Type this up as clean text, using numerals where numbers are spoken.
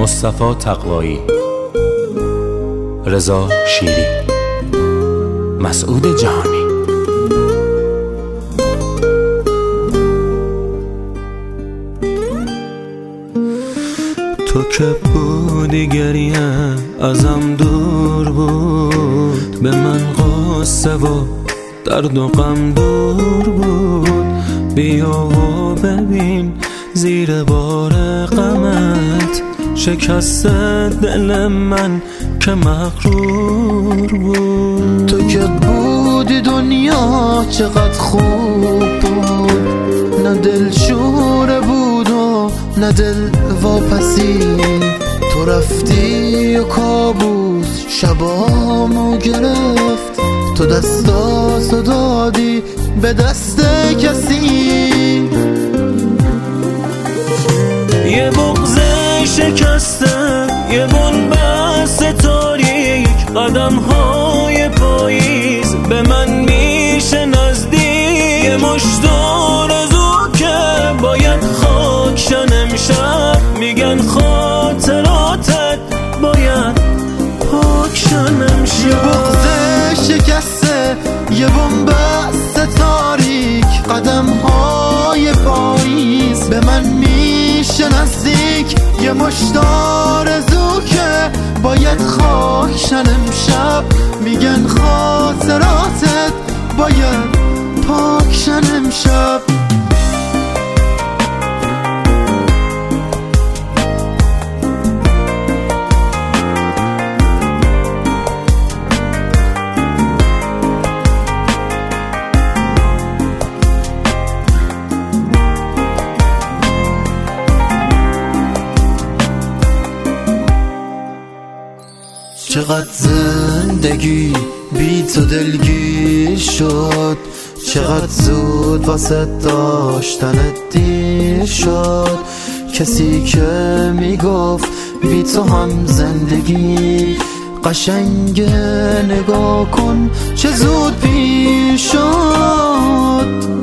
مصطفی تقوایی، رضا شیری، مسعود جهانی. تو که بودی گریم ازم دور بود، به من قصه و درد و غم دور بود. بیا و ببین زیر بار غمت شکست دل من که مغرور بود. تو که بودی دنیا چقدر خوب بود، نه دل شوره بود و نه دل واپسی. تو رفتی و کابوس شبامو گرفت، تو دستاتو دادی به دست کسی. یه بغض شکسته، یه بنبست تاریک، قدم‌های پاییز به من میشه نزدیک. یه مشتور زو که باید خاکشن امشب، میگن خاطراتت باید پاکشن امشب. یه بغض شکسته، یه بنبست تاریک، قدم‌های پاییز به من میشه نزدیک. یه مشتار زو که باید خاکشن امشب، میگن خاطراتت باید پاکشن امشب. چقدر زندگی بی تو دلگیر شد، چقدر زود واسه داشتنت دیر شد. کسی که میگفت بی تو هم زندگی قشنگه، نگاه کن چه زود پیر شد.